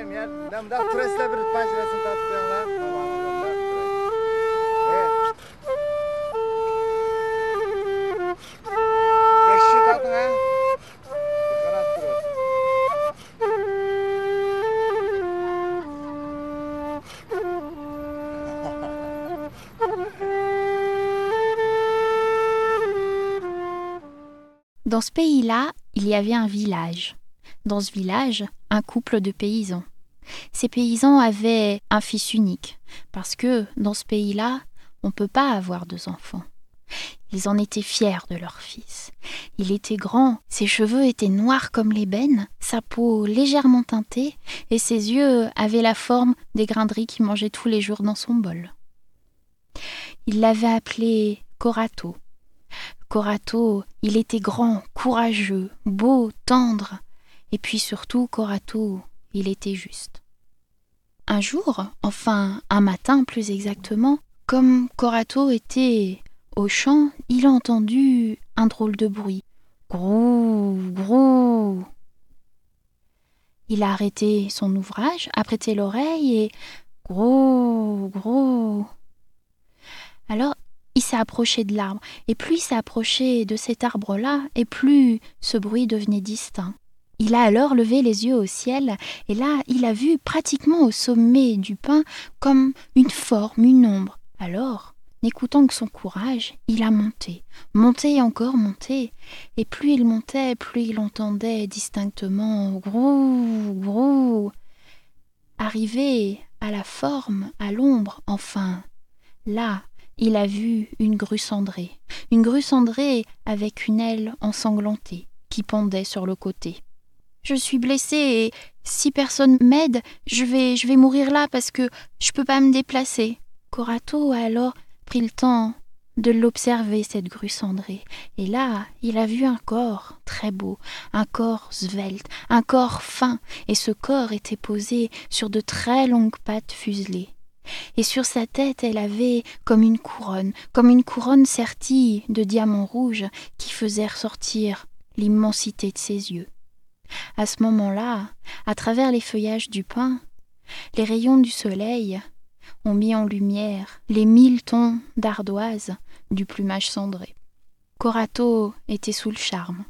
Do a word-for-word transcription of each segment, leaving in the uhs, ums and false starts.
Turayım ya. Ben daha Turay'la bir başlasın tatlılar. Evet. Beş kişi tatlı ha. Kanat Turay'ız. Dans ce pays-là, il y avait un village. Dans ce village, un couple de paysans. Ces paysans avaient un fils unique, parce que dans ce pays-là, on ne peut pas avoir deux enfants. Ils en étaient fiers de leur fils. Il était grand, ses cheveux étaient noirs comme l'ébène, sa peau légèrement teintée, et ses yeux avaient la forme des grains de riz qu'il mangeait tous les jours dans son bol. Il l'avait appelé Corato. Corato, il était grand, courageux, beau, tendre. Et puis surtout, Corato, il était juste. Un jour, enfin un matin plus exactement, comme Corato était au champ, il a entendu un drôle de bruit. Grou, grou. Il a arrêté son ouvrage, a prêté l'oreille et grou, grou. Alors, il s'est approché de l'arbre, et plus il s'est approché de cet arbre-là, et plus ce bruit devenait distinct. Il a alors levé les yeux au ciel, et là, il a vu pratiquement au sommet du pin comme une forme, une ombre. Alors, n'écoutant que son courage, il a monté, monté et encore monté, et plus il montait, plus il entendait distinctement « grou, grou ». Arrivé à la forme, à l'ombre, enfin, là, il a vu une grue cendrée, une grue cendrée avec une aile ensanglantée qui pendait sur le côté. « Je suis blessée et si personne m'aide, je vais, je vais mourir là parce que je peux pas me déplacer. » Corato a alors pris le temps de l'observer, cette grue cendrée. Et là, il a vu un corps très beau, un corps svelte, un corps fin, et ce corps était posé sur de très longues pattes fuselées. Et sur sa tête, elle avait comme une couronne, comme une couronne sertie de diamants rouges qui faisait ressortir l'immensité de ses yeux. À ce moment-là, à travers les feuillages du pin, les rayons du soleil ont mis en lumière les mille tons d'ardoise du plumage cendré. Corato était sous le charme.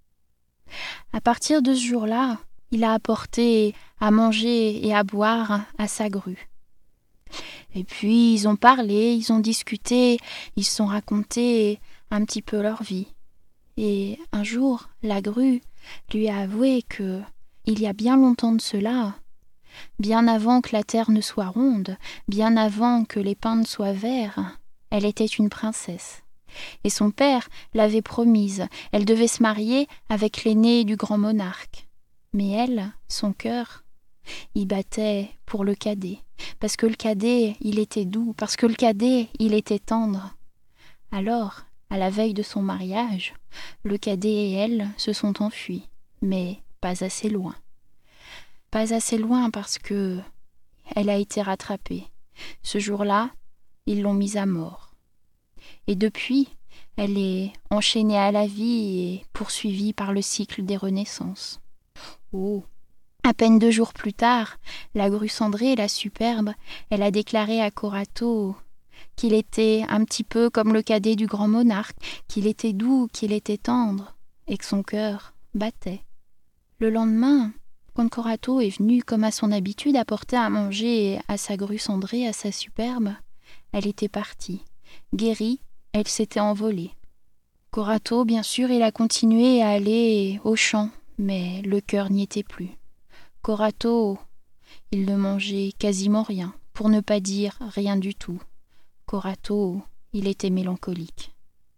À partir de ce jour-là, il a apporté à manger et à boire à sa grue. Et puis ils ont parlé, ils ont discuté, ils se sont racontés un petit peu leur vie. Et un jour, la grue lui a avoué que, il y a bien longtemps de cela, bien avant que la terre ne soit ronde, bien avant que les pins ne soient verts, elle était une princesse. Et son père l'avait promise, elle devait se marier avec l'aîné du grand monarque. Mais elle, son cœur, il battait pour le cadet, parce que le cadet, il était doux, parce que le cadet, il était tendre. Alors, à la veille de son mariage, le cadet et elle se sont enfuis, mais pas assez loin. Pas assez loin parce que elle a été rattrapée. Ce jour-là, ils l'ont mise à mort. Et depuis, elle est enchaînée à la vie et poursuivie par le cycle des renaissances. Oh! À peine deux jours plus tard, la grue cendrée, la superbe, elle a déclaré à Corato qu'il était un petit peu comme le cadet du grand monarque, qu'il était doux, qu'il était tendre, et que son cœur battait. Le lendemain, quand Corato est venu, comme à son habitude, apporter à manger à sa grue cendrée, à sa superbe, elle était partie. Guérie, elle s'était envolée. Corato, bien sûr, il a continué à aller au champ, mais le cœur n'y était plus. Corato, il ne mangeait quasiment rien, pour ne pas dire rien du tout. Corato, il était mélancolique.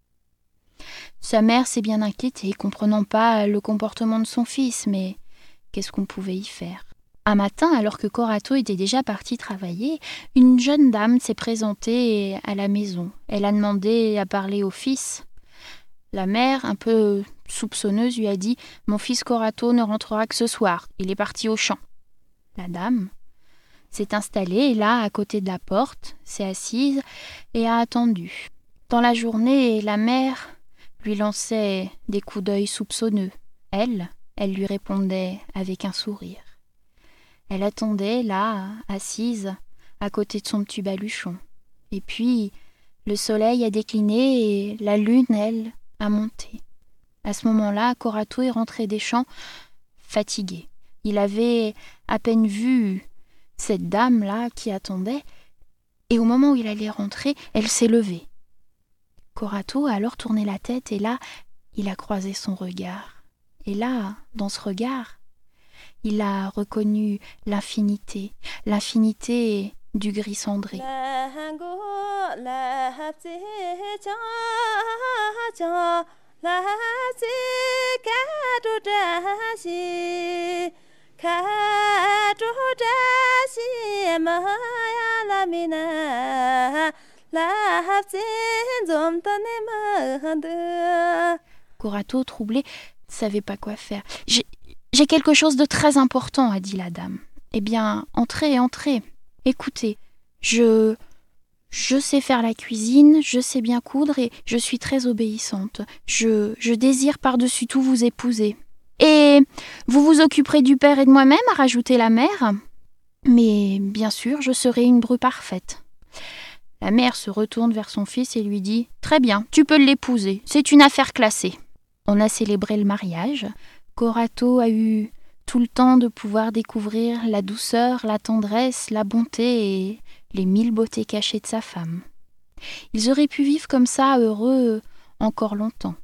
Sa mère s'est bien inquiétée, comprenant pas le comportement de son fils, mais qu'est-ce qu'on pouvait y faire? Un matin, alors que Corato était déjà parti travailler, une jeune dame s'est présentée à la maison. Elle a demandé à parler au fils. La mère, un peu soupçonneuse, lui a dit « Mon fils Corato ne rentrera que ce soir, il est parti au champ. » La dame s'est installée là, à côté de la porte, s'est assise et a attendu. Dans la journée, la mère lui lançait des coups d'œil soupçonneux. Elle, elle lui répondait avec un sourire. Elle attendait là, assise, à côté de son petit baluchon. Et puis, le soleil a décliné et la lune, elle, a monté. À ce moment-là, Corato est rentré des champs, fatigué. Il avait à peine vu cette dame-là qui attendait, et au moment où il allait rentrer, elle s'est levée. Corato a alors tourné la tête, et là, il a croisé son regard. Et là, dans ce regard, il a reconnu l'infinité, l'infinité du gris cendré. Corato, troublé, ne savait pas quoi faire. J'ai, j'ai quelque chose de très important, a dit la dame. Eh bien, entrez, entrez. Écoutez, je... Je sais faire la cuisine, je sais bien coudre et je suis très obéissante. Je, je désire par-dessus tout vous épouser. Et vous vous occuperez du père et de moi-même, a rajouté la mère. Mais bien sûr, je serai une bru parfaite. La mère se retourne vers son fils et lui dit « Très bien, tu peux l'épouser, c'est une affaire classée. » On a célébré le mariage. Corato a eu tout le temps de pouvoir découvrir la douceur, la tendresse, la bonté et les mille beautés cachées de sa femme. Ils auraient pu vivre comme ça, heureux, encore longtemps.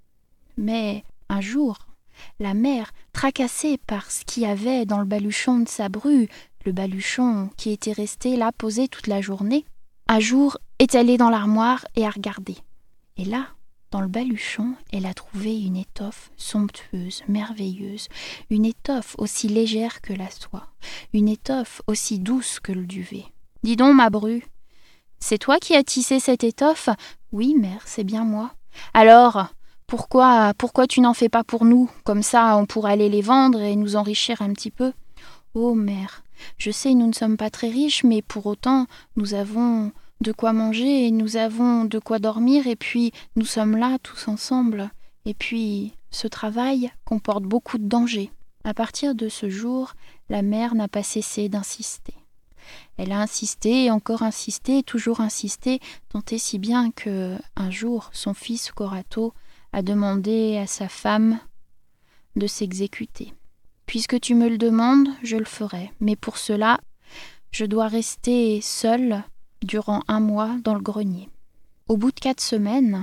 Mais un jour, la mère, tracassée par ce qu'il y avait dans le baluchon de sa bru, le baluchon qui était resté là posé toute la journée, un jour est allée dans l'armoire et a regardé. Et là, dans le baluchon, elle a trouvé une étoffe somptueuse, merveilleuse, une étoffe aussi légère que la soie, une étoffe aussi douce que le duvet. « Dis donc, ma bru, c'est toi qui as tissé cette étoffe ?»« Oui, mère, c'est bien moi. »« Alors, pourquoi, pourquoi tu n'en fais pas pour nous ? Comme ça, on pourrait aller les vendre et nous enrichir un petit peu. »« Oh, mère, je sais, nous ne sommes pas très riches, mais pour autant, nous avons de quoi manger et nous avons de quoi dormir, et puis nous sommes là tous ensemble. Et puis, ce travail comporte beaucoup de dangers. » À partir de ce jour, la mère n'a pas cessé d'insister. Elle a insisté et encore insisté, toujours insisté, tant et si bien que, un jour, son fils Corato a demandé à sa femme de s'exécuter. « Puisque tu me le demandes, je le ferai, mais pour cela, je dois rester seule durant un mois dans le grenier. » Au bout de quatre semaines,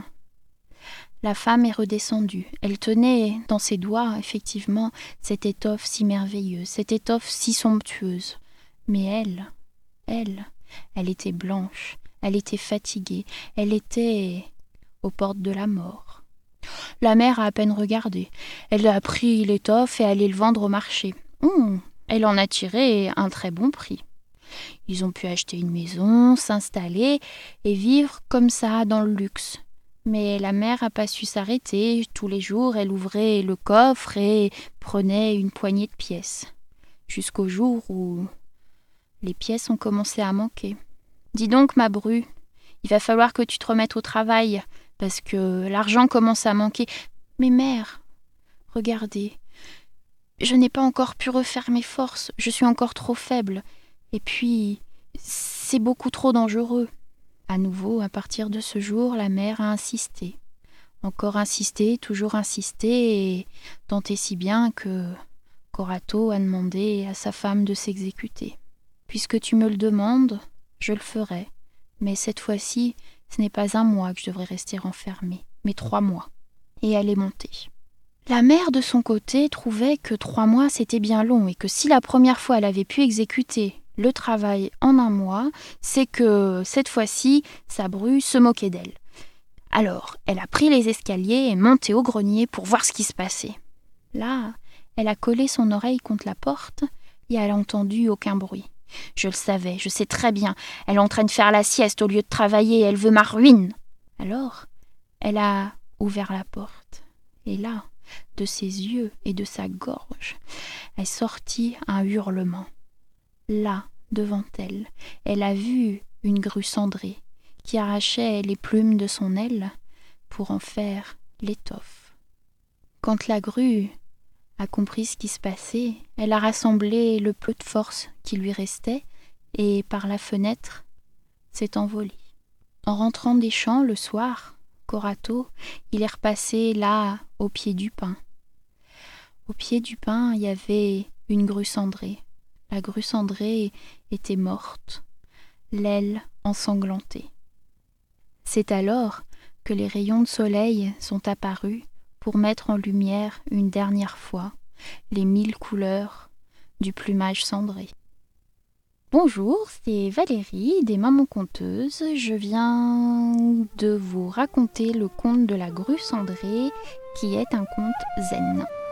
la femme est redescendue. Elle tenait dans ses doigts, effectivement, cette étoffe si merveilleuse, cette étoffe si somptueuse. Mais elle, elle, elle était blanche, elle était fatiguée, elle était aux portes de la mort. La mère a à peine regardé. Elle a pris l'étoffe et allé le vendre au marché. Hum, elle en a tiré un très bon prix. Ils ont pu acheter une maison, s'installer et vivre comme ça dans le luxe. Mais la mère n'a pas su s'arrêter. Tous les jours, elle ouvrait le coffre et prenait une poignée de pièces. Jusqu'au jour où les pièces ont commencé à manquer. « Dis donc, ma bru, il va falloir que tu te remettes au travail, parce que l'argent commence à manquer. »« Mais mère, regardez, je n'ai pas encore pu refaire mes forces, je suis encore trop faible. Et puis, c'est beaucoup trop dangereux. » À nouveau, à partir de ce jour, la mère a insisté. Encore insisté, toujours insisté, et tant et si bien que Corato a demandé à sa femme de s'exécuter. « Puisque tu me le demandes, je le ferai. Mais cette fois-ci, ce n'est pas un mois que je devrais rester enfermée, mais trois mois. » Et elle est montée. La mère, de son côté, trouvait que trois mois, c'était bien long, et que si la première fois elle avait pu exécuter le travail en un mois, c'est que cette fois-ci, sa bru se moquait d'elle. Alors, elle a pris les escaliers et est montée au grenier pour voir ce qui se passait. Là, elle a collé son oreille contre la porte et elle n'a entendu aucun bruit. Je le savais, je sais très bien. Elle est en train de faire la sieste au lieu de travailler, elle veut ma ruine. Alors, elle a ouvert la porte. Et là, de ses yeux et de sa gorge, est sorti un hurlement. Là, devant elle, elle a vu une grue cendrée qui arrachait les plumes de son aile pour en faire l'étoffe. Quand la grue a compris ce qui se passait. Elle a rassemblé le peu de force qui lui restait et par la fenêtre s'est envolée. En rentrant des champs le soir, Corato, il est repassé là, au pied du pin. Au pied du pin, il y avait une grue cendrée. La grue cendrée était morte, l'aile ensanglantée. C'est alors que les rayons de soleil sont apparus pour mettre en lumière une dernière fois les mille couleurs du plumage cendré. Bonjour, c'est Valérie des Mamans Conteuses. Je viens de vous raconter le conte de la grue cendrée qui est un conte zen.